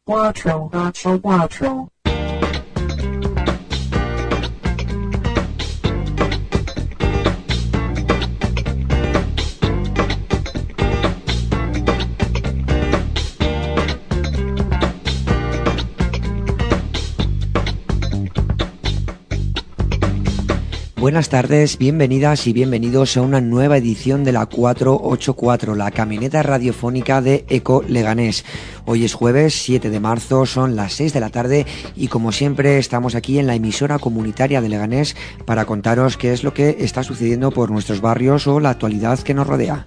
484. Buenas tardes, bienvenidas y bienvenidos a una nueva edición de la 484, la camioneta radiofónica de Eco Leganés. Hoy es jueves 7 de marzo, son las 6 de la tarde y como siempre estamos aquí en la emisora comunitaria de Leganés para contaros qué es lo que está sucediendo por nuestros barrios o la actualidad que nos rodea.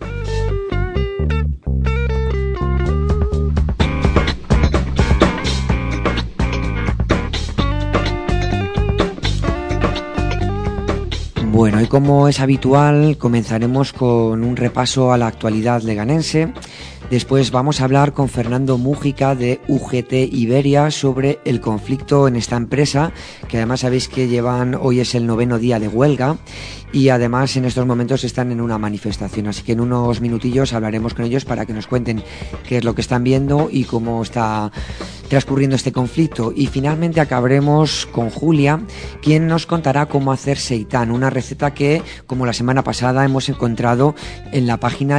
Bueno, y como es habitual, comenzaremos con un repaso a la actualidad leganense. Después vamos a hablar con Fernando Mújica de UGT Iberia sobre el conflicto en esta empresa, que además sabéis que hoy es el 9º día de huelga y además en estos momentos están en una manifestación, así que en unos minutillos hablaremos con ellos para que nos cuenten qué es lo que están viendo y cómo está transcurriendo este conflicto. Y finalmente acabaremos con Julia, quien nos contará cómo hacer seitán, una receta que, como la semana pasada, hemos encontrado en la página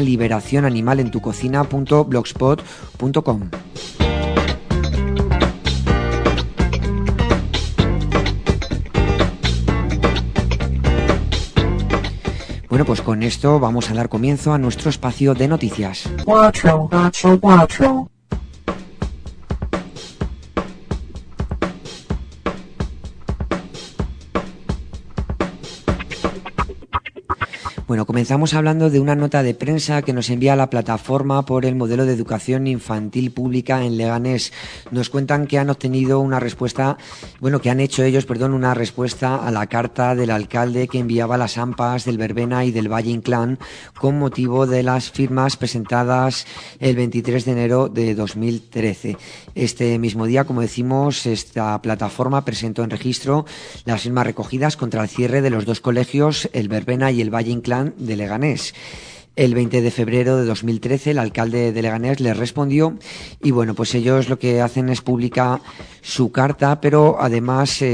liberacionanimalentucocina.blogspot.com. Bueno, pues con esto vamos a dar comienzo a nuestro espacio de noticias. 484. Bueno, comenzamos hablando de una nota de prensa que nos envía la plataforma por el modelo de educación infantil pública en Leganés. Nos cuentan que han obtenido una respuesta, una respuesta a la carta del alcalde que enviaba las AMPAs del Verbena y del Valle Inclán con motivo de las firmas presentadas el 23 de enero de 2013. Este mismo día, como decimos, esta plataforma presentó en registro las firmas recogidas contra el cierre de los dos colegios, el Verbena y el Valle Inclán de Leganés. El 20 de febrero de 2013 el alcalde de Leganés les respondió y bueno, pues ellos lo que hacen es publicar su carta, pero además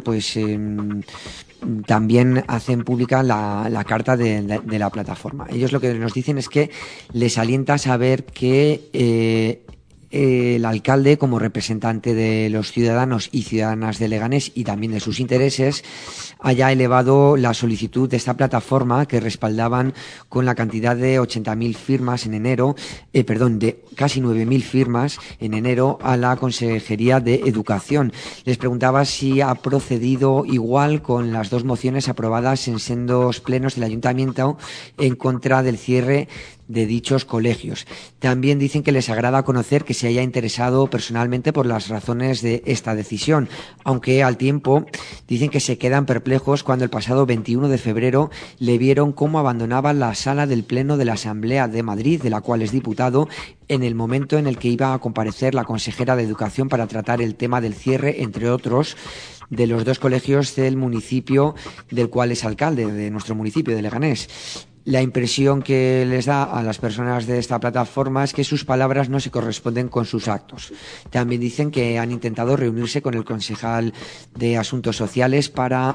también hacen pública la carta de la plataforma. Ellos lo que nos dicen es que les alienta saber que el alcalde, como representante de los ciudadanos y ciudadanas de Leganés y también de sus intereses, haya elevado la solicitud de esta plataforma que respaldaban con la cantidad de 80.000 firmas en enero, de casi 9.000 firmas en enero a la Consejería de Educación. Les preguntaba si ha procedido igual con las dos mociones aprobadas en sendos plenos del Ayuntamiento en contra del cierre de dichos colegios. También dicen que les agrada conocer que se haya interesado personalmente por las razones de esta decisión, aunque al tiempo dicen que se quedan perplejos cuando el pasado 21 de febrero le vieron cómo abandonaba la sala del Pleno de la Asamblea de Madrid, de la cual es diputado, en el momento en el que iba a comparecer la consejera de Educación para tratar el tema del cierre, entre otros, de los dos colegios del municipio del cual es alcalde, de nuestro municipio de Leganés. La impresión que les da a las personas de esta plataforma es que sus palabras no se corresponden con sus actos. También dicen que han intentado reunirse con el concejal de Asuntos Sociales para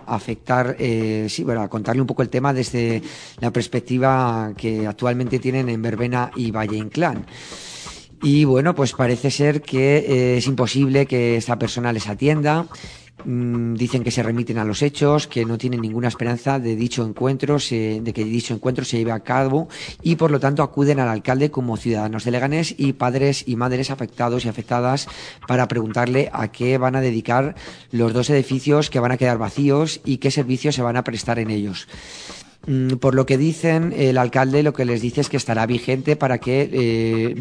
para contarle un poco el tema desde la perspectiva que actualmente tienen en Verbena y Valle Inclán. Y bueno, pues parece ser que es imposible que esta persona les atienda. Dicen que se remiten a los hechos, que no tienen ninguna esperanza de que dicho encuentro se lleve a cabo y por lo tanto acuden al alcalde como ciudadanos de Leganés y padres y madres afectados y afectadas para preguntarle a qué van a dedicar los dos edificios que van a quedar vacíos y qué servicios se van a prestar en ellos. Por lo que dicen, el alcalde lo que les dice es que estará vigilante para que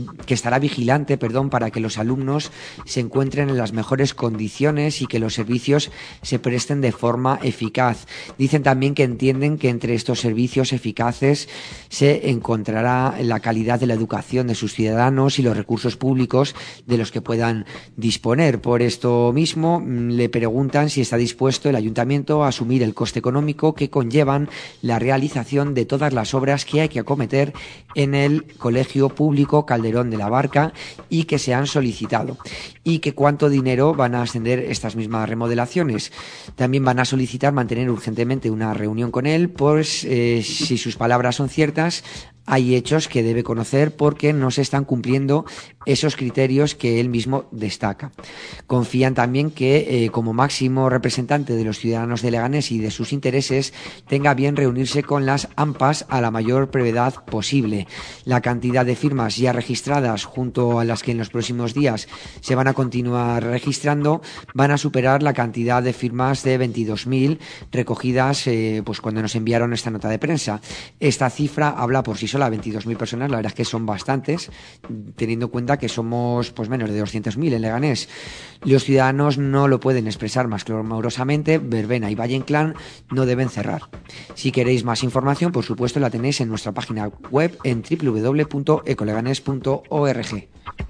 los alumnos se encuentren en las mejores condiciones y que los servicios se presten de forma eficaz. Dicen también que entienden que entre estos servicios eficaces se encontrará la calidad de la educación de sus ciudadanos y los recursos públicos de los que puedan disponer. Por esto mismo, le preguntan si está dispuesto el ayuntamiento a asumir el coste económico que conllevan la realización realización de todas las obras que hay que acometer en el Colegio Público Calderón de la Barca y que se han solicitado, y que cuánto dinero van a ascender estas mismas remodelaciones. También van a solicitar mantener urgentemente una reunión con él, pues si sus palabras son ciertas, hay hechos que debe conocer porque no se están cumpliendo esos criterios que él mismo destaca. Confían también que, como máximo representante de los ciudadanos de Leganés y de sus intereses, tenga bien reunirse con las AMPAs a la mayor brevedad posible. La cantidad de firmas ya registradas, junto a las que en los próximos días se van a continuar registrando, van a superar la cantidad de firmas de 22.000 recogidas pues cuando nos enviaron esta nota de prensa. Esta cifra habla por sí sola, 22.000 personas, la verdad es que son bastantes, teniendo en cuenta que somos pues menos de 200.000 en Leganés. Los ciudadanos no lo pueden expresar más clamorosamente. Verbena y Valle Inclán no deben cerrar. Si queréis más información, por supuesto, la tenéis en nuestra página web en www.ecoleganés.org.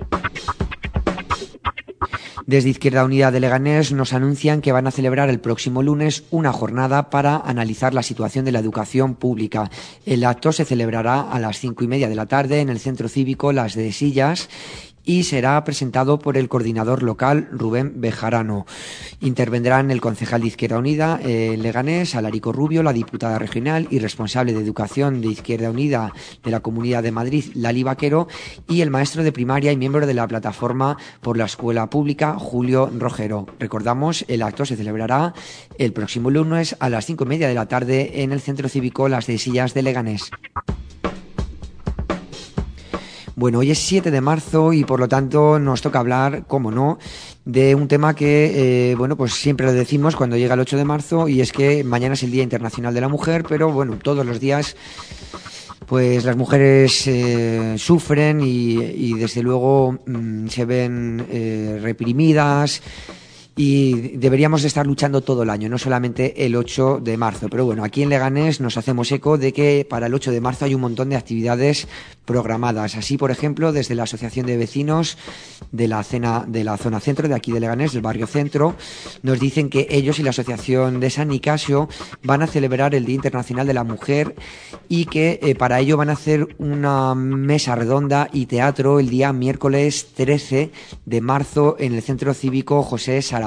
Desde Izquierda Unida de Leganés nos anuncian que van a celebrar el próximo lunes una jornada para analizar la situación de la educación pública. El acto se celebrará a las 5:30 de la tarde en el Centro Cívico Las de Sillas y será presentado por el coordinador local Rubén Bejarano. Intervendrán el concejal de Izquierda Unida en Leganés, Alarico Rubio, la diputada regional y responsable de educación de Izquierda Unida de la Comunidad de Madrid, Lali Vaquero, y el maestro de primaria y miembro de la plataforma por la escuela pública, Julio Rogero. Recordamos, el acto se celebrará el próximo lunes a las 5:30 de la tarde en el Centro Cívico Las de Sillas de Leganés. Bueno, hoy es 7 de marzo y por lo tanto nos toca hablar, como no, de un tema que, pues siempre lo decimos cuando llega el 8 de marzo, y es que mañana es el Día Internacional de la Mujer, pero bueno, todos los días pues las mujeres sufren y desde luego se ven reprimidas. Y deberíamos estar luchando todo el año, no solamente el 8 de marzo. Pero bueno, aquí en Leganés nos hacemos eco de que para el 8 de marzo hay un montón de actividades programadas. Así, por ejemplo, desde la Asociación de Vecinos de la zona centro, de aquí de Leganés, del barrio centro, nos dicen que ellos y la Asociación de San Nicasio van a celebrar el Día Internacional de la Mujer y que para ello van a hacer una mesa redonda y teatro el día miércoles 13 de marzo en el Centro Cívico José Saramago.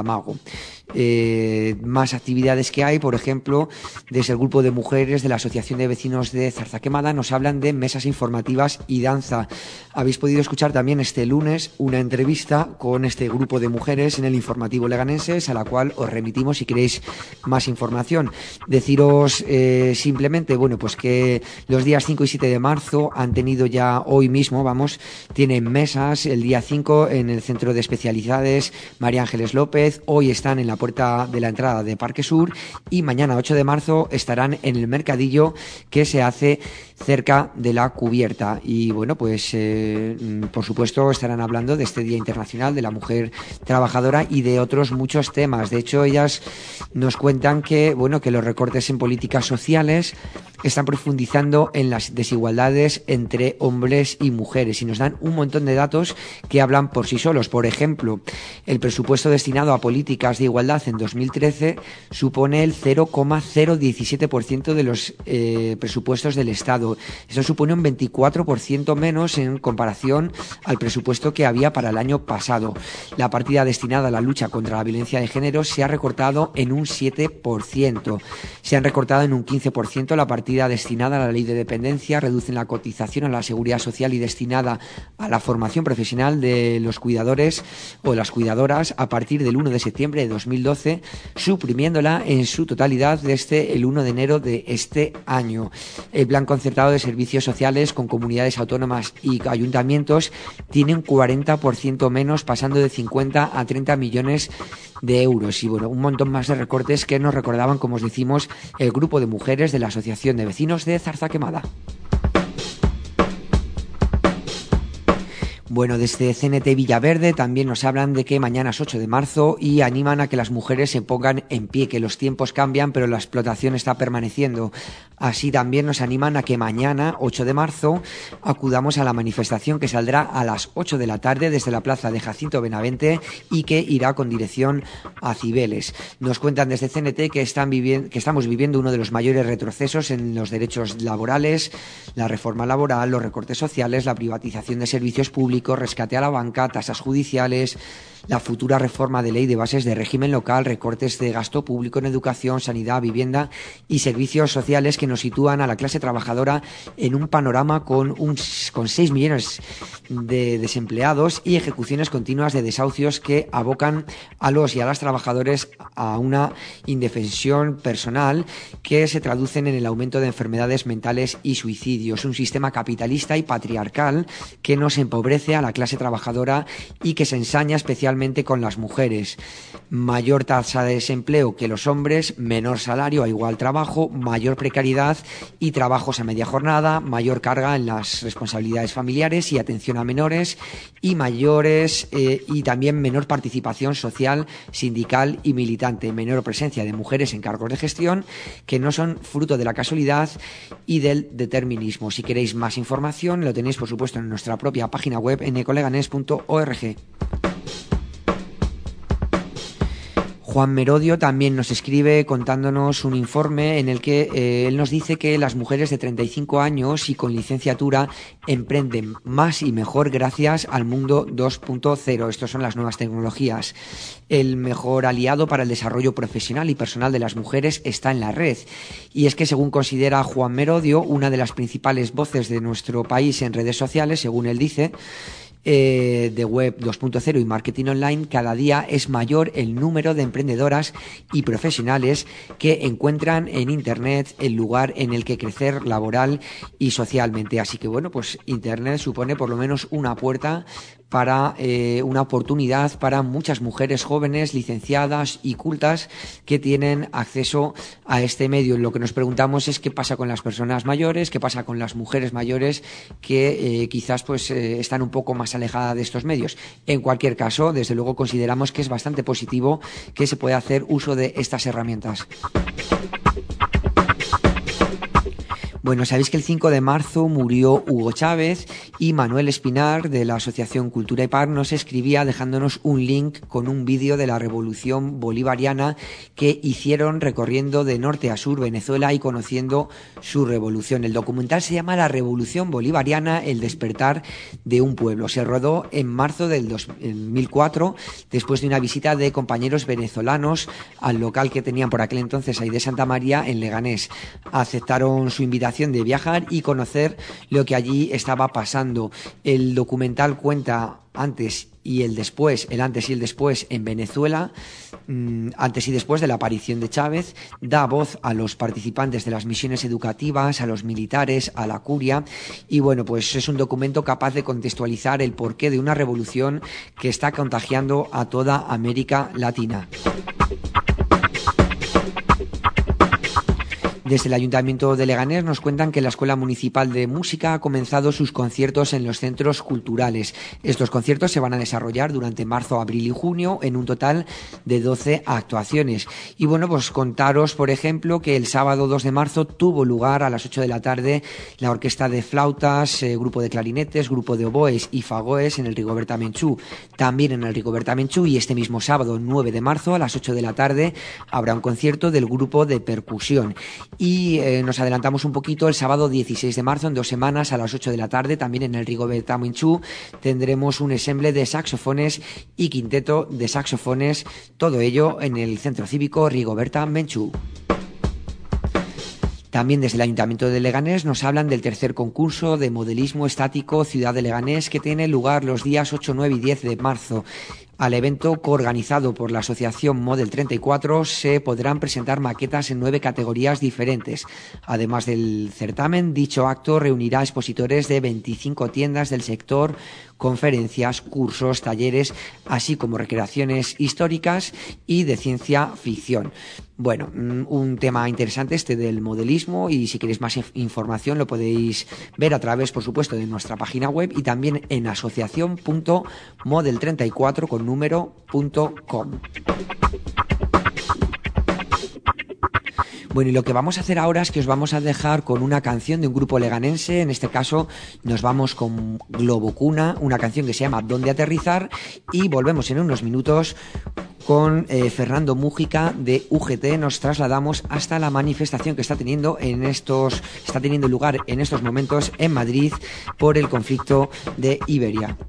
Más actividades que hay, por ejemplo, desde el grupo de mujeres de la Asociación de Vecinos de Zarzaquemada nos hablan de mesas informativas y danza. Habéis podido escuchar también este lunes una entrevista con este grupo de mujeres en el informativo leganenses, a la cual os remitimos si queréis más información. Deciros simplemente, bueno, pues que los días 5 y 7 de marzo han tenido ya, hoy mismo, tienen mesas el día 5 en el Centro de Especialidades María Ángeles López, hoy están en la puerta de la entrada de Parque Sur y mañana 8 de marzo estarán en el mercadillo que se hace cerca de la cubierta. Y bueno, pues por supuesto estarán hablando de este Día Internacional de la Mujer Trabajadora y de otros muchos temas. De hecho, ellas nos cuentan que los recortes en políticas sociales están profundizando en las desigualdades entre hombres y mujeres y nos dan un montón de datos que hablan por sí solos. Por ejemplo, el presupuesto destinado a políticas de igualdad en 2013 supone el 0,017% de los presupuestos del Estado. Eso supone un 24% menos en comparación al presupuesto que había para el año pasado. La partida destinada a la lucha contra la violencia de género se ha recortado en un 7%. Se han recortado en un 15% la partida destinada a la ley de dependencia, reducen la cotización a la seguridad social y destinada a la formación profesional de los cuidadores o las cuidadoras a partir del 1 de septiembre de 2012, suprimiéndola en su totalidad desde el 1 de enero de este año. El plan concertado de servicios sociales con comunidades autónomas y ayuntamientos tiene un 40% menos, pasando de 50 a 30 millones de euros. Y bueno, un montón más de recortes que nos recordaban, como os decimos, el grupo de mujeres de la Asociación de Vecinos de Zarzaquemada. Bueno, desde CNT Villaverde también nos hablan de que mañana es 8 de marzo y animan a que las mujeres se pongan en pie, que los tiempos cambian pero la explotación está permaneciendo. Así también nos animan a que mañana, 8 de marzo, acudamos a la manifestación que saldrá a las 8 de la tarde desde la plaza de Jacinto Benavente y que irá con dirección a Cibeles. Nos cuentan desde CNT que estamos viviendo uno de los mayores retrocesos en los derechos laborales, la reforma laboral, los recortes sociales, la privatización de servicios públicos, rescate a la banca, tasas judiciales, la futura reforma de ley de bases de régimen local, recortes de gasto público en educación, sanidad, vivienda y servicios sociales que nos sitúan a la clase trabajadora en un panorama con 6 millones de desempleados y ejecuciones continuas de desahucios que abocan a los y a las trabajadores a una indefensión personal que se traducen en el aumento de enfermedades mentales y suicidios. Un sistema capitalista y patriarcal que nos empobrece a la clase trabajadora y que se ensaña especialmente con las mujeres. Mayor tasa de desempleo que los hombres, menor salario a igual trabajo, mayor precariedad y trabajos a media jornada, mayor carga en las responsabilidades familiares y atención a menores y y también menor participación social, sindical y militante, menor presencia de mujeres en cargos de gestión que no son fruto de la casualidad y del determinismo. Si queréis más información lo tenéis por supuesto en nuestra propia página web ncoleganes.org. Juan Merodio también nos escribe contándonos un informe en el que él nos dice que las mujeres de 35 años y con licenciatura emprenden más y mejor gracias al mundo 2.0. Estas son las nuevas tecnologías. El mejor aliado para el desarrollo profesional y personal de las mujeres está en la red. Y es que, según considera Juan Merodio, una de las principales voces de nuestro país en redes sociales, según él dice, de web 2.0 y marketing online, cada día es mayor el número de emprendedoras y profesionales que encuentran en Internet el lugar en el que crecer laboral y socialmente. Así que bueno, pues Internet supone por lo menos una puerta para una oportunidad para muchas mujeres jóvenes, licenciadas y cultas que tienen acceso a este medio. Lo que nos preguntamos es qué pasa con las personas mayores, qué pasa con las mujeres mayores que quizás pues están un poco más alejadas de estos medios. En cualquier caso, desde luego consideramos que es bastante positivo que se pueda hacer uso de estas herramientas. Bueno, sabéis que el 5 de marzo murió Hugo Chávez y Manuel Espinar de la Asociación Cultura y Paz nos escribía dejándonos un link con un vídeo de la Revolución Bolivariana que hicieron recorriendo de norte a sur Venezuela y conociendo su revolución. El documental se llama La Revolución Bolivariana, el despertar de un pueblo. Se rodó en marzo del 2004 después de una visita de compañeros venezolanos al local que tenían por aquel entonces ahí de Santa María en Leganés. Aceptaron su invitación de viajar y conocer lo que allí estaba pasando. El documental cuenta el antes y el después en Venezuela, antes y después de la aparición de Chávez, da voz a los participantes de las misiones educativas, a los militares, a la curia, y bueno, pues es un documento capaz de contextualizar el porqué de una revolución que está contagiando a toda América Latina. Desde el Ayuntamiento de Leganés nos cuentan que la Escuela Municipal de Música ha comenzado sus conciertos en los centros culturales. Estos conciertos se van a desarrollar durante marzo, abril y junio en un total de 12 actuaciones. Y bueno, pues contaros, por ejemplo, que el sábado 2 de marzo tuvo lugar a las 8 de la tarde la orquesta de flautas, grupo de clarinetes, grupo de oboes y fagoes en el Rigoberta Menchú. También en el Rigoberta Menchú, y este mismo sábado 9 de marzo a las 8 de la tarde habrá un concierto del grupo de percusión. Y nos adelantamos un poquito, el sábado 16 de marzo, en 2 semanas, a las 8 de la tarde, también en el Rigoberta Menchú, tendremos un ensemble de saxofones y quinteto de saxofones, todo ello en el Centro Cívico Rigoberta Menchú. También desde el Ayuntamiento de Leganés nos hablan del tercer concurso de modelismo estático Ciudad de Leganés que tiene lugar los días 8, 9 y 10 de marzo. Al evento, coorganizado por la Asociación Model 34, se podrán presentar maquetas en 9 categorías diferentes. Además del certamen, dicho acto reunirá expositores de 25 tiendas del sector conferencias, cursos, talleres, así como recreaciones históricas y de ciencia ficción. Bueno, un tema interesante este del modelismo, y si queréis más información lo podéis ver a través, por supuesto, de nuestra página web y también en asociación.model34.com. Bueno, y lo que vamos a hacer ahora es que os vamos a dejar con una canción de un grupo leganense. En este caso nos vamos con Globo Cuna, una canción que se llama ¿Dónde aterrizar? Y volvemos en unos minutos con Fernando Mújica de UGT. Nos trasladamos hasta la manifestación que está teniendo lugar en estos momentos en Madrid por el conflicto de Iberia.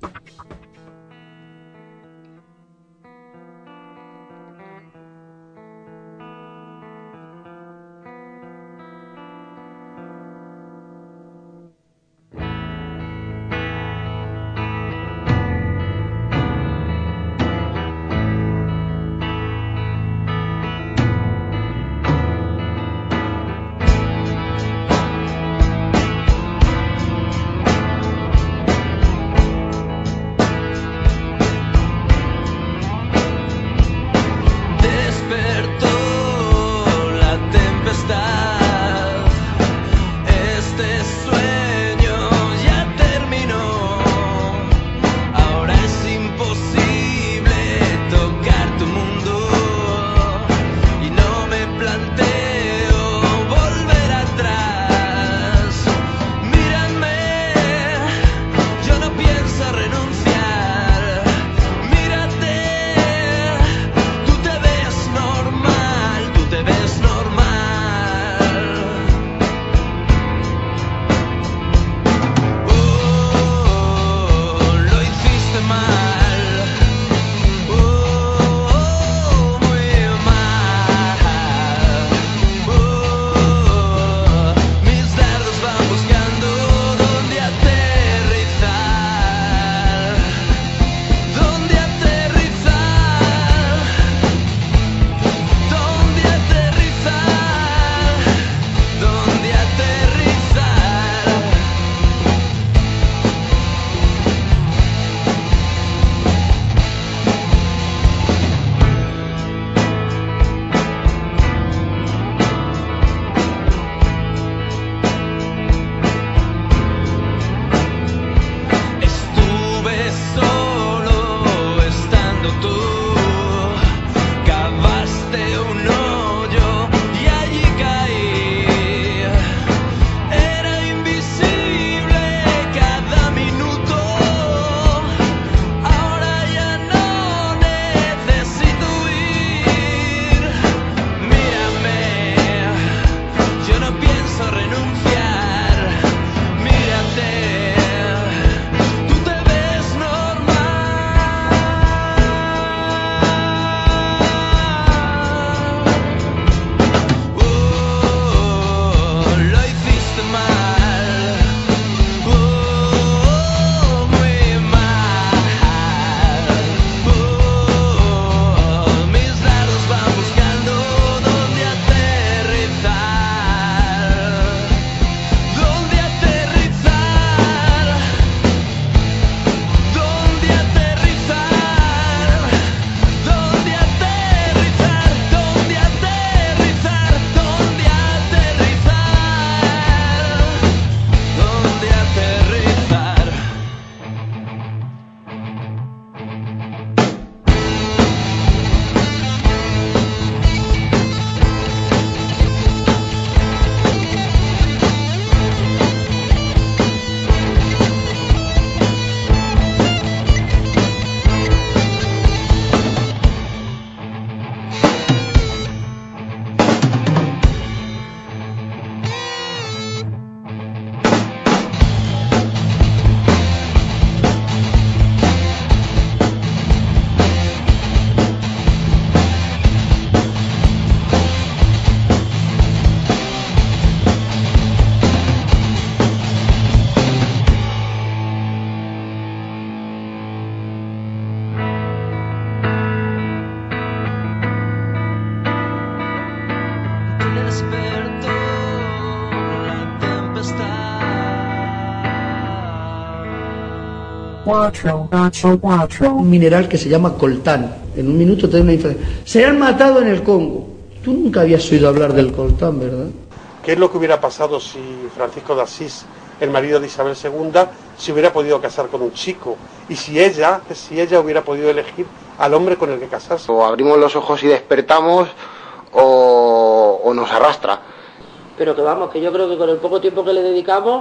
Un mineral que se llama coltán. En un minuto te doy una información. Se han matado en el Congo. Tú nunca habías oído hablar del coltán, ¿verdad? ¿Qué es lo que hubiera pasado si Francisco de Asís, el marido de Isabel II, se hubiera podido casar con un chico? Y si ella hubiera podido elegir al hombre con el que casarse. O abrimos los ojos y despertamos o nos arrastra. Pero que vamos, que yo creo que con el poco tiempo que le dedicamos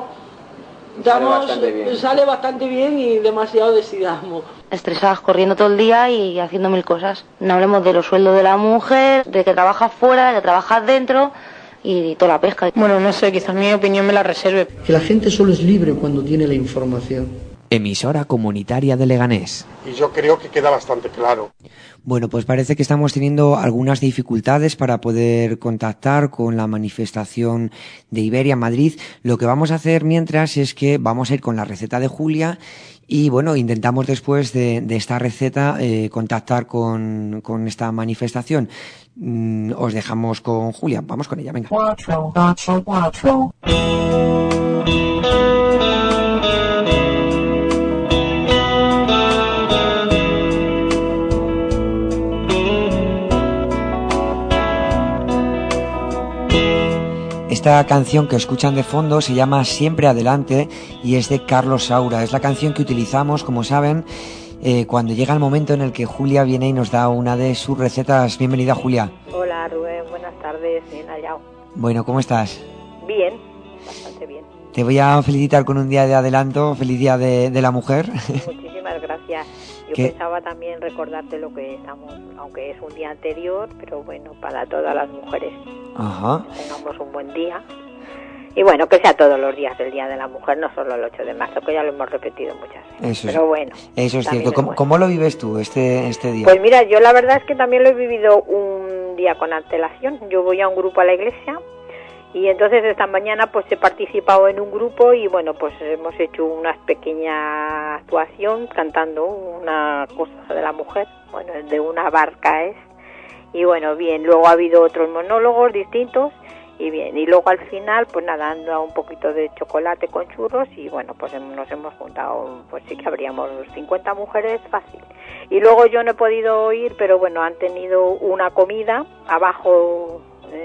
sale bastante bien y demasiado decidamos. Estresadas corriendo todo el día y haciendo mil cosas. No hablemos de los sueldos de la mujer, de que trabajas fuera, de que trabajas dentro y toda la pesca. Bueno, no sé, quizás mi opinión me la reserve. Que la gente solo es libre cuando tiene la información. Emisora comunitaria de Leganés. Y yo creo que queda bastante claro. Bueno, pues parece que estamos teniendo algunas dificultades para poder contactar con la manifestación de Iberia en Madrid. Lo que vamos a hacer mientras es que vamos a ir con la receta de Julia y bueno, intentamos después de esta receta contactar con esta manifestación. Os dejamos con Julia, vamos con ella, venga. Esta canción que escuchan de fondo se llama Siempre Adelante y es de Carlos Saura. Es la canción que utilizamos, como saben, cuando llega el momento en el que Julia viene y nos da una de sus recetas. Bienvenida, Julia. Hola, Rubén. Buenas tardes. Bien hallado. Bueno, ¿cómo estás? Bien, bastante bien. Te voy a felicitar con un día de adelanto. Feliz Día de la Mujer. Muchísimas gracias. Yo pensaba también recordarte lo que estamos, aunque es un día anterior, pero bueno, para todas las mujeres. Ajá. Que tengamos un buen día. Y bueno, que sea todos los días el Día de la Mujer, no solo el 8 de marzo, que ya lo hemos repetido muchas veces. Eso pero bueno. Eso es cierto. ¿Cómo lo vives tú este día? Pues mira, yo la verdad es que también lo he vivido un día con antelación. Yo voy a un grupo a la iglesia y entonces esta mañana pues he participado en un grupo y bueno, pues hemos hecho una pequeña actuación cantando una cosa de la mujer, bueno, de una barca es. Y bueno, bien, luego ha habido otros monólogos distintos y bien, y luego al final pues nada, han dado un poquito de chocolate con churros y bueno, pues nos hemos juntado, pues sí que habríamos 50 mujeres fácil. Y luego yo no he podido ir, pero bueno, han tenido una comida abajo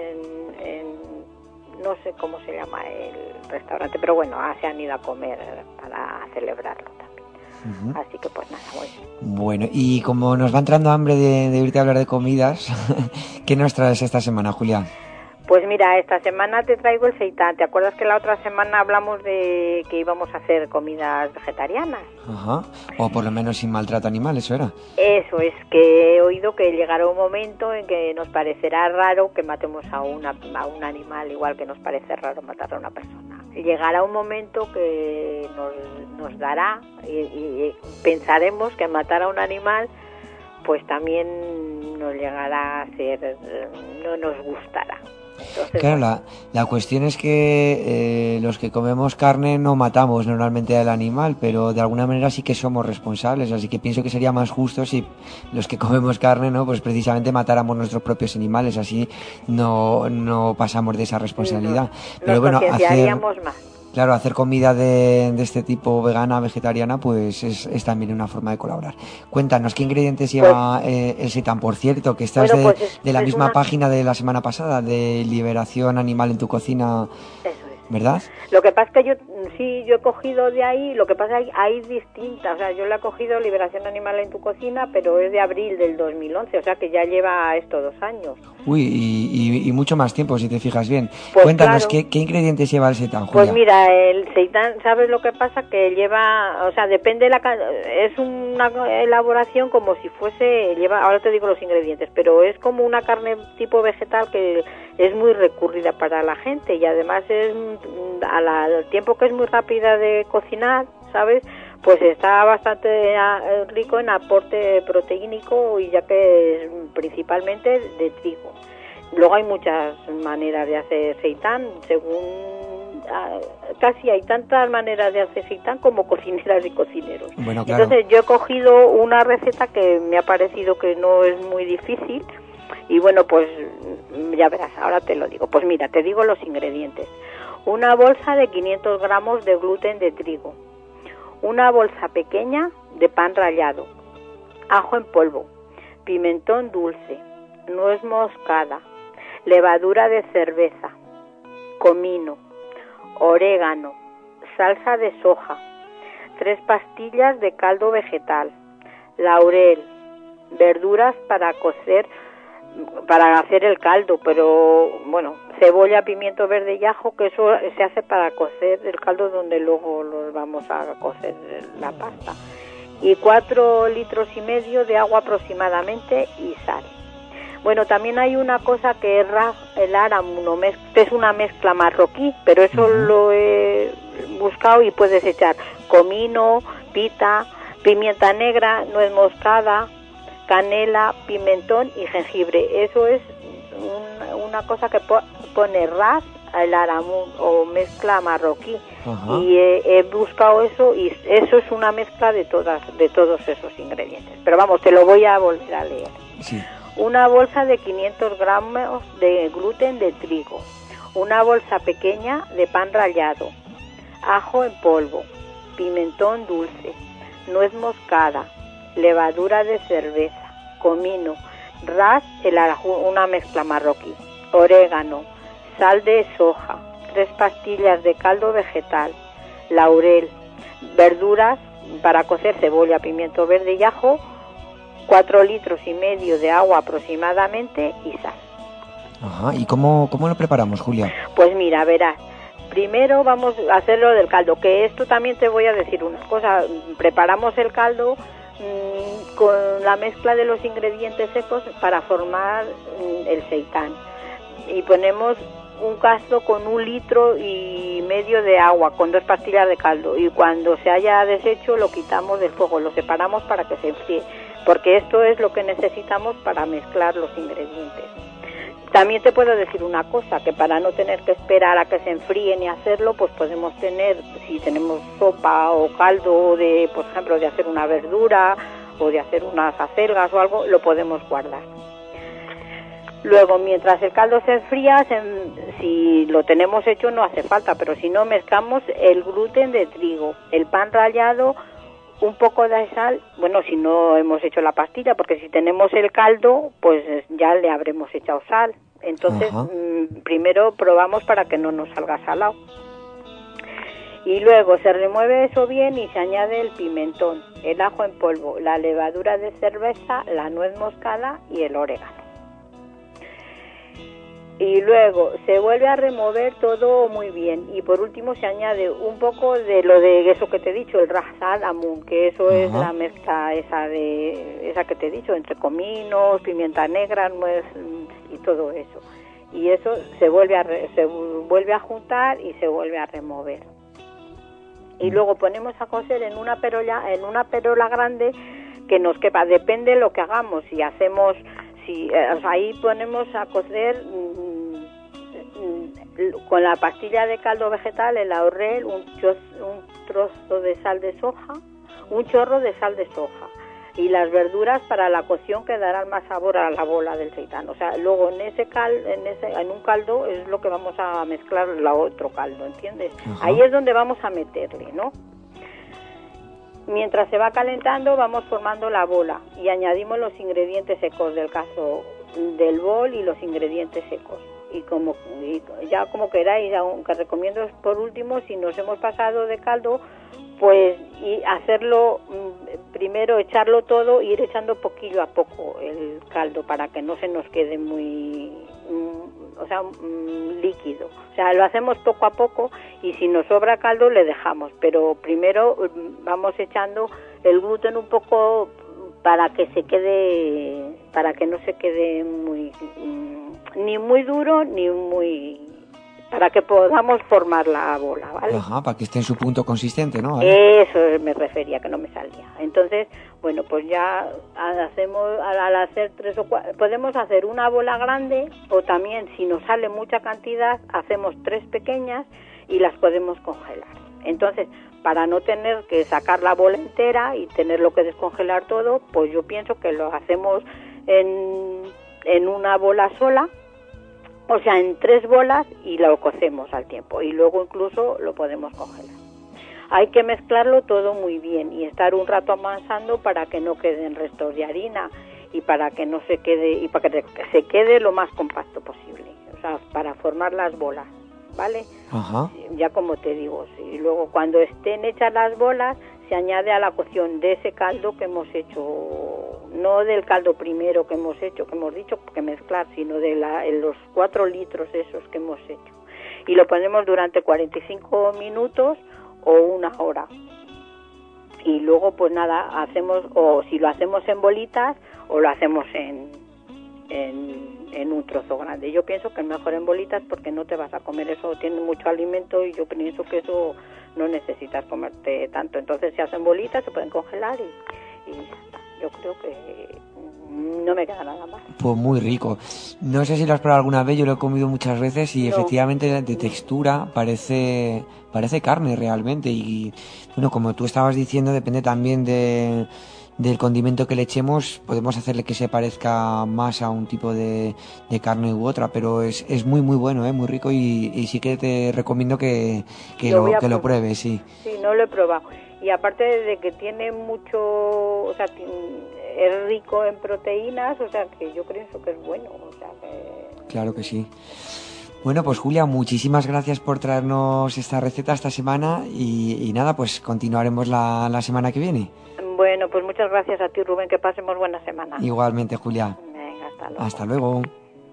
no sé cómo se llama el restaurante, pero bueno, se han ido a comer para celebrarlo también. Así que pues nada, muy bien. Bueno, y como nos va entrando hambre de irte a hablar de comidas, ¿qué nos traes esta semana, Julia? Pues mira, esta semana te traigo el seitán. ¿Te acuerdas que la otra semana hablamos de que íbamos a hacer comidas vegetarianas? Ajá, o por lo menos sin maltrato animal, eso era. Eso es, que he oído que llegará un momento en que nos parecerá raro que matemos a un animal, igual que nos parece raro matar a una persona. Llegará un momento que nos dará y pensaremos que matar a un animal pues también nos llegará a ser, no nos gustará. Entonces, claro, la cuestión es que los que comemos carne no matamos normalmente al animal, pero de alguna manera sí que somos responsables, así que pienso que sería más justo si los que comemos carne, ¿no? Pues precisamente matáramos nuestros propios animales, así no pasamos de esa responsabilidad. Pero bueno, hacer comida de este tipo vegana, vegetariana, pues es también una forma de colaborar. Cuéntanos, ¿qué ingredientes lleva el seitán? Por cierto, que estás de la misma página de la semana pasada, de Liberación Animal en tu Cocina, ¿verdad? Lo que pasa es que yo he cogido de ahí, lo que pasa es que hay distintas, o sea, yo la he cogido Liberación Animal en tu Cocina, pero es de abril del 2011, o sea que ya lleva esto 2 años. Uy, y mucho más tiempo, si te fijas bien. Pues cuéntanos, claro. ¿qué ingredientes lleva el seitán, Julia? Pues mira, el seitán, ¿sabes lo que pasa? Que lleva, o sea, depende es una elaboración como si fuese, ahora te digo los ingredientes, pero es como una carne tipo vegetal que es muy recurrida para la gente y además es al tiempo que es muy rápida de cocinar, ¿sabes? Pues está bastante rico en aporte proteínico y ya que es principalmente de trigo. Luego hay muchas maneras de hacer seitán, casi hay tantas maneras de hacer seitán como cocineras y cocineros. Bueno, claro. Entonces yo he cogido una receta que me ha parecido que no es muy difícil y bueno, pues ya verás, ahora te lo digo. Pues mira, te digo los ingredientes. Una bolsa de 500 gramos de gluten de trigo, una bolsa pequeña de pan rallado, ajo en polvo, pimentón dulce, nuez moscada, levadura de cerveza, comino, orégano, salsa de soja, 3 pastillas de caldo vegetal, laurel, verduras para cocer, para hacer el caldo, pero bueno, cebolla, pimiento verde y ajo, que eso se hace para cocer el caldo donde luego los vamos a cocer la pasta, y 4 litros y medio de agua aproximadamente y sal. Bueno, también hay una cosa que es el aramuno, que es una mezcla marroquí, pero eso lo he buscado y puedes echar comino, pita, pimienta negra, nuez moscada, canela, pimentón y jengibre. Eso es una cosa que pone ras el aramún o mezcla marroquí. Ajá. Y he buscado eso y eso es una mezcla de todos esos ingredientes. Pero vamos, te lo voy a volver a leer. Sí. Una bolsa de 500 gramos de gluten de trigo, una bolsa pequeña de pan rallado, ajo en polvo, pimentón dulce, nuez moscada, levadura de cerveza, comino, ras, una mezcla marroquí, orégano, sal de soja, 3 pastillas de caldo vegetal, laurel, verduras para cocer, cebolla, pimiento verde y ajo, 4 litros y medio de agua aproximadamente y sal. Ajá, ¿y cómo lo preparamos, Julia? Pues mira, verás, primero vamos a hacer lo del caldo, que esto también te voy a decir una cosa. Preparamos el caldo con la mezcla de los ingredientes secos para formar el seitán, y ponemos un cazo con 1 litro y medio de agua con 2 pastillas de caldo, y cuando se haya deshecho lo quitamos del fuego, lo separamos para que se enfríe, porque esto es lo que necesitamos para mezclar los ingredientes. También te puedo decir una cosa, que para no tener que esperar a que se enfríe ni hacerlo, pues podemos tener, si tenemos sopa o caldo de, por ejemplo, de hacer una verdura o de hacer unas acelgas o algo, lo podemos guardar. Luego, mientras el caldo se enfría, si lo tenemos hecho no hace falta, pero si no, mezclamos el gluten de trigo, el pan rallado, un poco de sal, bueno, si no hemos hecho la pastilla, porque si tenemos el caldo, pues ya le habremos echado sal. Entonces, primero probamos para que no nos salga salado. Y luego se remueve eso bien y se añade el pimentón, el ajo en polvo, la levadura de cerveza, la nuez moscada y el orégano. Y luego se vuelve a remover todo muy bien, y por último se añade un poco de lo de eso que te he dicho, el ras al amun, que eso es la mezcla esa que te he dicho, entre cominos, pimienta negra, nuez y todo eso. Y eso se vuelve a juntar y se vuelve a remover. Y luego ponemos a cocer en una perola grande que nos quepa, depende de lo que hagamos. Ahí ponemos a cocer con la pastilla de caldo vegetal, el laurel, un trozo de sal de soja, un chorro de sal de soja, y las verduras para la cocción que darán más sabor a la bola del seitán. O sea, luego en un caldo es lo que vamos a mezclar el otro caldo, ¿entiendes? Ajá. Ahí es donde vamos a meterle, ¿no? Mientras se va calentando vamos formando la bola y añadimos los ingredientes secos del cazo del bol y los ingredientes secos. Y ya como queráis, aunque recomiendo por último, si nos hemos pasado de caldo, pues y hacerlo primero, echarlo todo, ir echando poquillo a poco el caldo para que no se nos quede muy líquido. O sea, lo hacemos poco a poco, y si nos sobra caldo le dejamos, pero primero vamos echando el gluten un poco para que no se quede muy ni muy duro ni muy, para que podamos formar la bola, ¿vale? Ajá, para que esté en su punto consistente, ¿no? ¿Vale? Eso me refería, que no me salía. Entonces, bueno, pues ya al hacer 3 o 4, podemos hacer una bola grande, o también, si nos sale mucha cantidad, hacemos 3 pequeñas y las podemos congelar. Entonces, para no tener que sacar la bola entera y tenerlo que descongelar todo, pues yo pienso que lo hacemos en una bola sola, o sea, en 3 bolas, y lo cocemos al tiempo, y luego incluso lo podemos congelar. hay que mezclarlo todo muy bien y estar un rato amasando para que no queden restos de harina y para que no se quede, y para que se quede lo más compacto posible, o sea, para formar las bolas, ¿vale? Ajá. Ya como te digo, y luego cuando estén hechas las bolas se añade a la cocción de ese caldo que hemos hecho, no del caldo primero que hemos hecho, que hemos dicho que mezclar, sino de los 4 litros esos que hemos hecho, y lo ponemos durante 45 minutos o 1 hora, y luego pues nada, hacemos, o si lo hacemos en bolitas o lo hacemos en un trozo grande. Yo pienso que es mejor en bolitas porque no te vas a comer eso, tiene mucho alimento y yo pienso que eso no necesitas comerte tanto. Entonces se hacen bolitas, se pueden congelar y ya está. Yo creo que no me queda nada más. Pues muy rico. No sé si lo has probado alguna vez, yo lo he comido muchas veces y No. efectivamente de textura parece carne realmente. Y bueno, como tú estabas diciendo, depende también del condimento que le echemos, podemos hacerle que se parezca más a un tipo de carne u otra, pero es muy muy bueno, muy rico y sí que te recomiendo que lo pruebes, sí. Sí, no lo he probado. Y aparte de que tiene mucho, o sea, es rico en proteínas, o sea, que yo creo que es bueno, o sea, que... Claro que sí. Bueno, pues Julia, muchísimas gracias por traernos esta receta esta semana y nada, pues continuaremos la semana que viene. Bueno, pues muchas gracias a ti, Rubén, que pasemos buena semana. Igualmente, Julia. Venga, hasta luego. Hasta luego.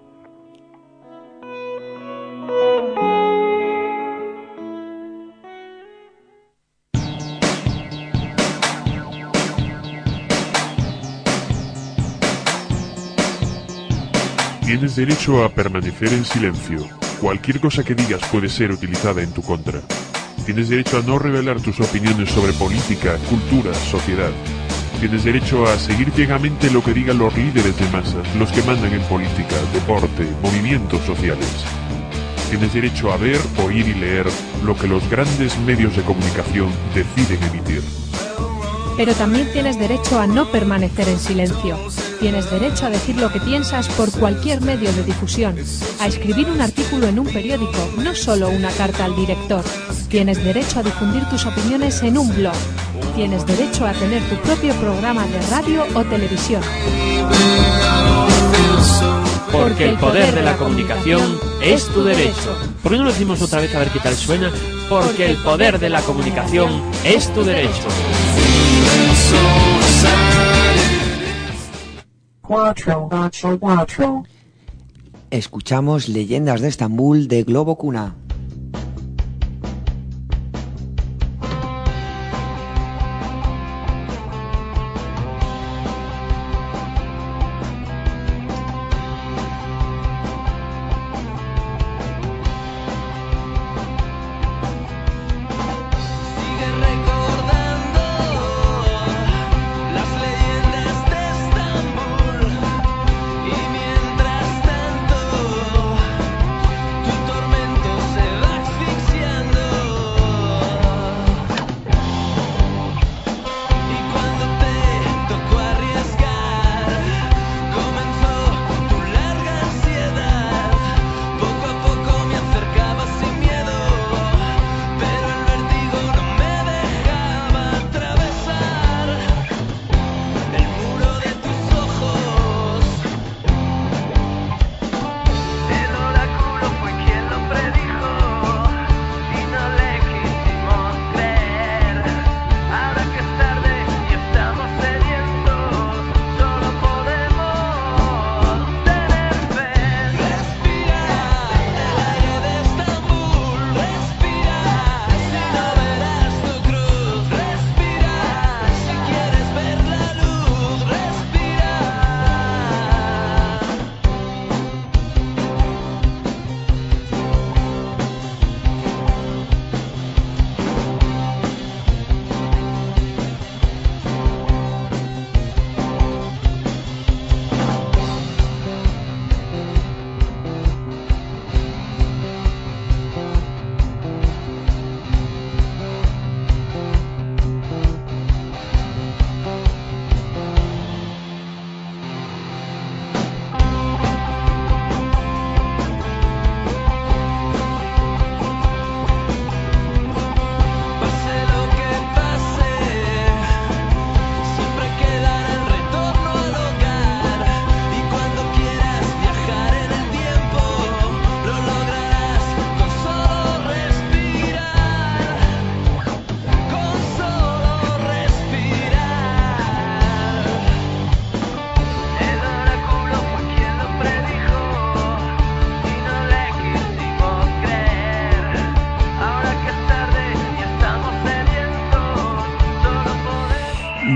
Tienes derecho a permanecer en silencio. Cualquier cosa que digas puede ser utilizada en tu contra. Tienes derecho a no revelar tus opiniones sobre política, cultura, sociedad. Tienes derecho a seguir ciegamente lo que digan los líderes de masas, los que mandan en política, deporte, movimientos sociales. Tienes derecho a ver, oír y leer lo que los grandes medios de comunicación deciden emitir. Pero también tienes derecho a no permanecer en silencio. Tienes derecho a decir lo que piensas por cualquier medio de difusión, a escribir un artículo en un periódico, no solo una carta al director. Tienes derecho a difundir tus opiniones en un blog. Tienes derecho a tener tu propio programa de radio o televisión. Porque el poder de la comunicación es tu derecho. ¿Por qué no lo decimos otra vez a ver qué tal suena? Porque el poder de la comunicación es tu derecho. 484. Escuchamos Leyendas de Estambul de Globo Cuna. Y mientras tanto, tu tormento se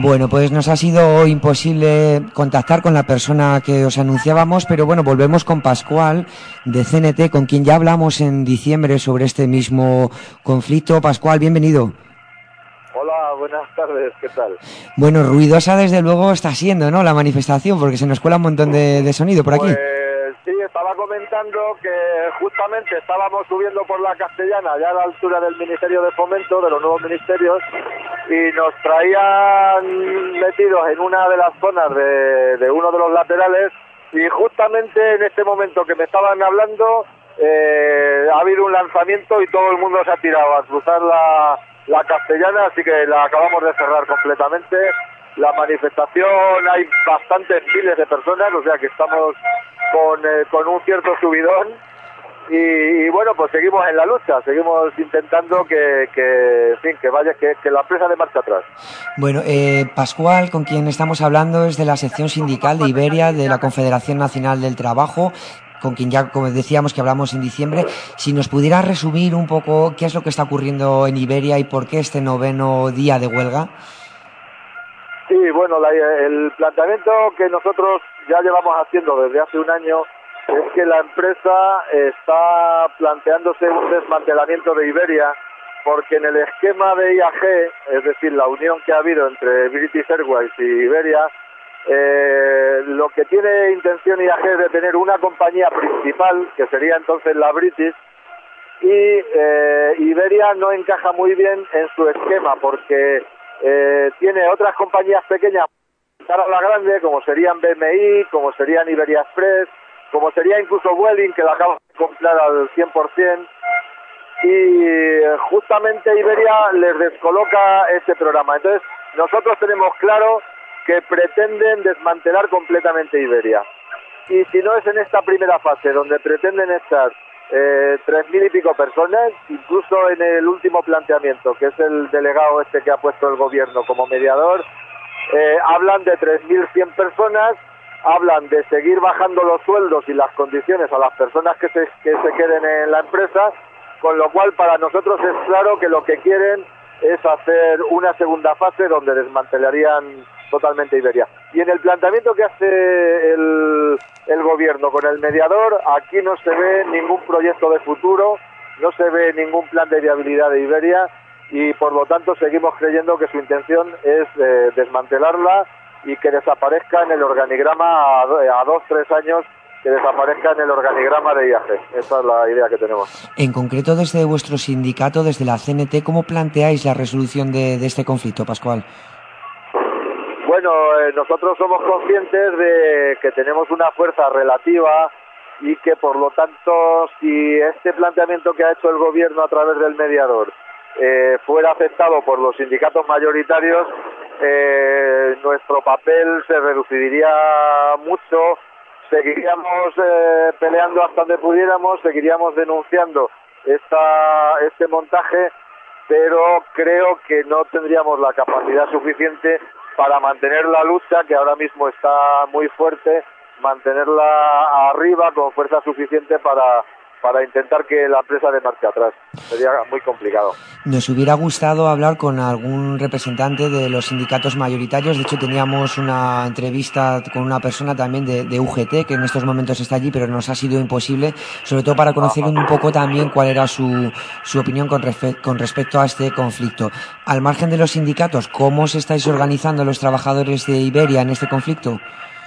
Bueno, pues nos ha sido imposible contactar con la persona que os anunciábamos, pero bueno, volvemos con Pascual de CNT, con quien ya hablamos en diciembre sobre este mismo conflicto. Pascual, bienvenido. Hola, buenas tardes, ¿qué tal? Bueno, ruidosa desde luego está siendo, ¿no?, la manifestación, porque se nos cuela un montón de sonido por aquí. Pues sí, estaba comentando que justamente estábamos subiendo por la Castellana, ya a la altura del Ministerio de Fomento, de los nuevos ministerios, y nos traían metidos en una de las zonas de uno de los laterales, y justamente en este momento que me estaban hablando ha habido un lanzamiento y todo el mundo se ha tirado a cruzar la Castellana, así que la acabamos de cerrar completamente. La manifestación, hay bastantes miles de personas, o sea que estamos con un cierto subidón y bueno, pues seguimos en la lucha, seguimos intentando que la empresa de marcha atrás. Bueno, Pascual, con quien estamos hablando, es de la sección sindical de Iberia, de la Confederación Nacional del Trabajo, con quien ya, como decíamos, que hablamos en diciembre. Si nos pudiera resumir un poco qué es lo que está ocurriendo en Iberia y por qué este 9º día de huelga. Sí, bueno, el planteamiento que nosotros ya llevamos haciendo desde hace un año es que la empresa está planteándose un desmantelamiento de Iberia, porque en el esquema de IAG, es decir, la unión que ha habido entre British Airways y Iberia, lo que tiene intención IAG es de tener una compañía principal, que sería entonces la British, y Iberia no encaja muy bien en su esquema, porque tiene otras compañías pequeñas a la grande, como serían BMI, como serían Iberia Express, como sería incluso Vueling, que la acaba de comprar al 100%, y justamente Iberia les descoloca ese programa. Entonces, nosotros tenemos claro que pretenden desmantelar completamente Iberia. Y si no es en esta primera fase, donde pretenden estar 3.000 y pico personas, incluso en el último planteamiento, que es el delegado que ha puesto el gobierno como mediador, hablan de 3.100 personas, hablan de seguir bajando los sueldos y las condiciones a las personas que se queden en la empresa, con lo cual para nosotros es claro que lo que quieren es hacer una segunda fase donde desmantelarían totalmente Iberia. Y en el planteamiento que hace el gobierno con el mediador, aquí no se ve ningún proyecto de futuro, no se ve ningún plan de viabilidad de Iberia, y por lo tanto seguimos creyendo que su intención es desmantelarla y que desaparezca en el organigrama a 2-3 años, que desaparezca en el organigrama de IAG. Esa es la idea que tenemos. En concreto, desde vuestro sindicato, desde la CNT, ¿cómo planteáis la resolución de este conflicto, Pascual? Bueno, nosotros somos conscientes de que tenemos una fuerza relativa y que por lo tanto, si este planteamiento que ha hecho el gobierno a través del mediador fuera aceptado por los sindicatos mayoritarios, nuestro papel se reduciría mucho, seguiríamos peleando hasta donde pudiéramos, seguiríamos denunciando este montaje, pero creo que no tendríamos la capacidad suficiente para mantener la lucha, que ahora mismo está muy fuerte, mantenerla arriba con fuerza suficiente para intentar que la empresa dé marcha atrás. Sería muy complicado. Nos hubiera gustado hablar con algún representante de los sindicatos mayoritarios. De hecho, teníamos una entrevista con una persona también de UGT, que en estos momentos está allí, pero nos ha sido imposible, sobre todo para conocer un poco también cuál era su opinión con respecto a este conflicto. Al margen de los sindicatos, ¿cómo os estáis organizando los trabajadores de Iberia en este conflicto?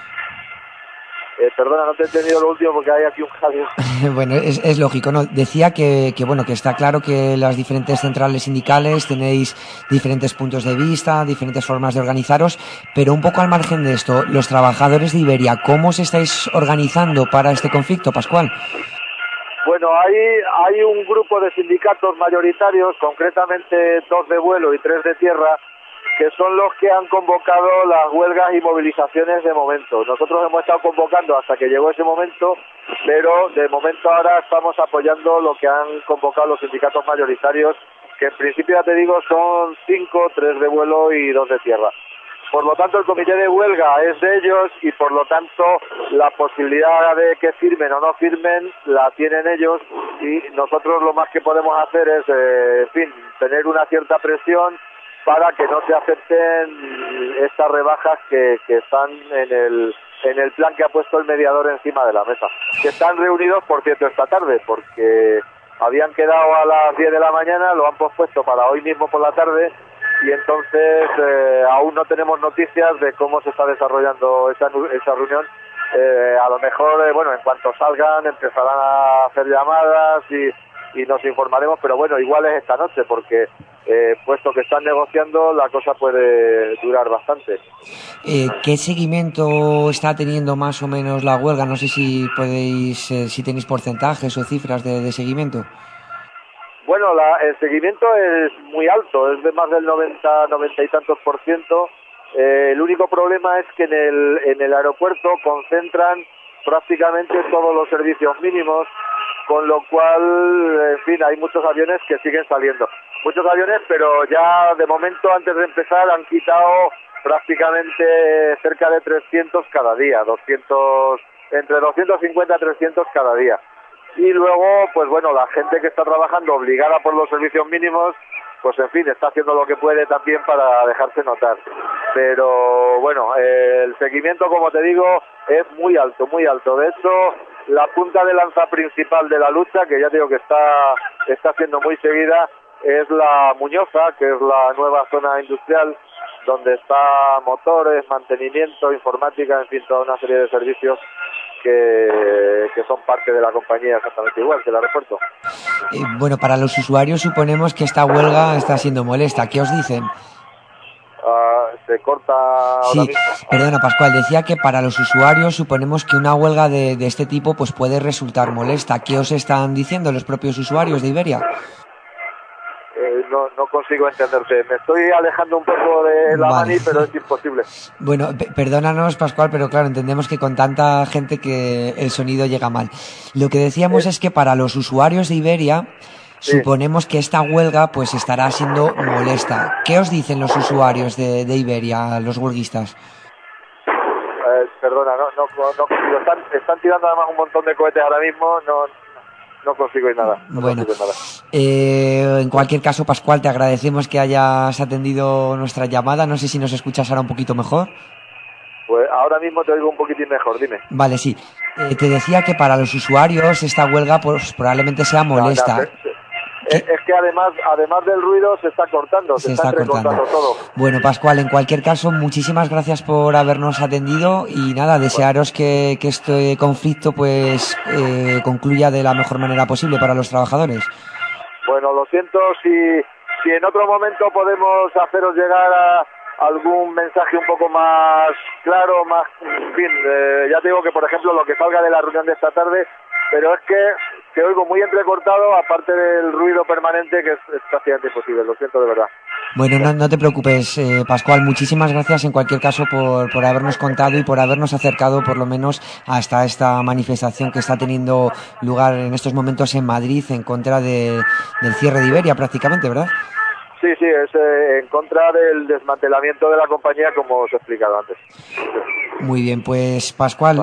Perdona, no te he entendido lo último porque hay aquí un jaleo. Bueno, es lógico, ¿no? Decía que está claro que las diferentes centrales sindicales tenéis diferentes puntos de vista, diferentes formas de organizaros, pero un poco al margen de esto, los trabajadores de Iberia, ¿cómo os estáis organizando para este conflicto, Pascual? Bueno, hay un grupo de sindicatos mayoritarios, concretamente 2 de vuelo y 3 de tierra, que son los que han convocado las huelgas y movilizaciones de momento. Nosotros hemos estado convocando hasta que llegó ese momento, pero de momento ahora estamos apoyando lo que han convocado los sindicatos mayoritarios, que en principio, ya te digo, son 5, 3 de vuelo y 2 de tierra. Por lo tanto, el comité de huelga es de ellos y por lo tanto la posibilidad de que firmen o no firmen la tienen ellos, y nosotros lo más que podemos hacer es, tener una cierta presión para que no se acepten estas rebajas que están en el plan que ha puesto el mediador encima de la mesa. Que están reunidos, por cierto, esta tarde, porque habían quedado a las 10 de la mañana, lo han pospuesto para hoy mismo por la tarde, y entonces aún no tenemos noticias de cómo se está desarrollando esa reunión. A lo mejor, bueno, en cuanto salgan empezarán a hacer llamadas y nos informaremos, pero bueno, igual es esta noche, porque puesto que están negociando, la cosa puede durar bastante. ¿Qué seguimiento está teniendo más o menos la huelga? No sé si si tenéis porcentajes o cifras de seguimiento. Bueno, el seguimiento es muy alto, es de más del 90 y tantos %. El único problema es que en el aeropuerto concentran prácticamente todos los servicios mínimos, con lo cual, en fin, hay muchos aviones que siguen saliendo. Muchos aviones, pero ya de momento, antes de empezar, han quitado prácticamente cerca de 300 cada día, entre 250 y 300 cada día. Y luego, pues bueno, la gente que está trabajando obligada por los servicios mínimos, pues en fin, está haciendo lo que puede también para dejarse notar. Pero bueno, el seguimiento, como te digo, es muy alto, muy alto. De hecho, la punta de lanza principal de la lucha, que ya digo que está siendo muy seguida, es la Muñoza, que es la nueva zona industrial, donde está motores, mantenimiento, informática, en fin, toda una serie de servicios que son parte de la compañía exactamente igual que el aeropuerto. Bueno, para los usuarios suponemos que esta huelga está siendo molesta. ¿Qué os dicen? Se corta ahora sí, mismo. Perdona, Pascual, decía que para los usuarios suponemos que una huelga de este tipo pues puede resultar molesta. ¿Qué os están diciendo los propios usuarios de Iberia? No consigo entenderte. Me estoy alejando un poco de la mani, pero es imposible. Bueno, perdónanos, Pascual, pero claro, entendemos que con tanta gente que el sonido llega mal. Lo que decíamos es que para los usuarios de Iberia suponemos que esta huelga pues estará siendo molesta. ¿Qué os dicen los usuarios de Iberia, los huelguistas? Perdona, no consigo. Están tirando además un montón de cohetes ahora mismo, no consigo ir nada. Bueno, en cualquier caso, Pascual, te agradecemos que hayas atendido nuestra llamada. No sé si nos escuchas ahora un poquito mejor. Pues ahora mismo te oigo un poquitín mejor, dime. Vale, sí. Te decía que para los usuarios esta huelga pues probablemente sea molesta. Es que además del ruido se está cortando, se está entrecortando todo. Bueno, Pascual, en cualquier caso, muchísimas gracias por habernos atendido y nada, desearos que este conflicto pues concluya de la mejor manera posible para los trabajadores. Bueno, lo siento, si en otro momento podemos haceros llegar a algún mensaje un poco más claro, más, en fin, ya te digo que por ejemplo lo que salga de la reunión de esta tarde, pero es que te oigo muy entrecortado, aparte del ruido permanente que es prácticamente imposible, lo siento de verdad. Bueno, no te preocupes, Pascual, muchísimas gracias en cualquier caso por habernos contado y por habernos acercado por lo menos hasta esta manifestación que está teniendo lugar en estos momentos en Madrid en contra del cierre de Iberia prácticamente, ¿verdad? Sí, es en contra del desmantelamiento de la compañía, como os he explicado antes. Muy bien, pues Pascual,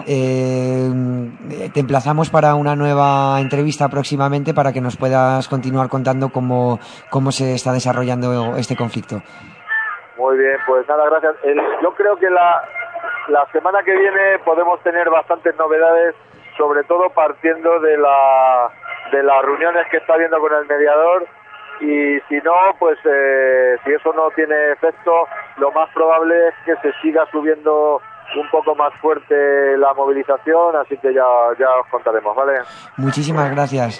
te emplazamos para una nueva entrevista próximamente para que nos puedas continuar contando cómo se está desarrollando este conflicto. Muy bien, pues nada, gracias. Yo creo que la semana que viene podemos tener bastantes novedades, sobre todo partiendo de las reuniones que está habiendo con el mediador. Y si no, pues si eso no tiene efecto, lo más probable es que se siga subiendo un poco más fuerte la movilización, así que ya os contaremos, ¿vale? Muchísimas gracias.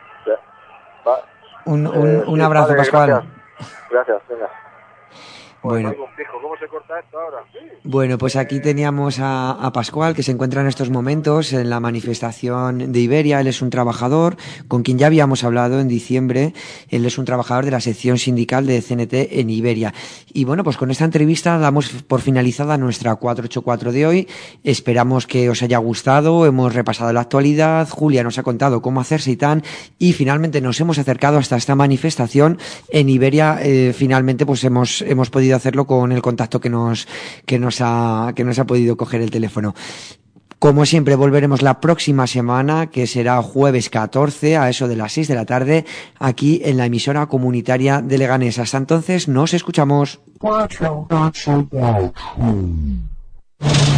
Un abrazo, vale, Pascual. Gracias, venga. Bueno. ¿Cómo se corta esto ahora? Bueno, pues aquí teníamos a Pascual, que se encuentra en estos momentos en la manifestación de Iberia. Él es un trabajador con quien ya habíamos hablado en diciembre. Él es un trabajador de la sección sindical de CNT en Iberia. Y bueno, pues con esta entrevista damos por finalizada nuestra 484 de hoy. Esperamos que os haya gustado. Hemos repasado la actualidad. Julia nos ha contado cómo hacerse y tan. Y finalmente nos hemos acercado hasta esta manifestación en Iberia. Finalmente pues hemos podido hacerlo con el contacto que nos ha podido coger el teléfono. Como siempre, volveremos la próxima semana, que será jueves 14, a eso de las 6 de la tarde, aquí en la emisora comunitaria de Leganés. Hasta entonces, nos escuchamos. 4, 8, 4.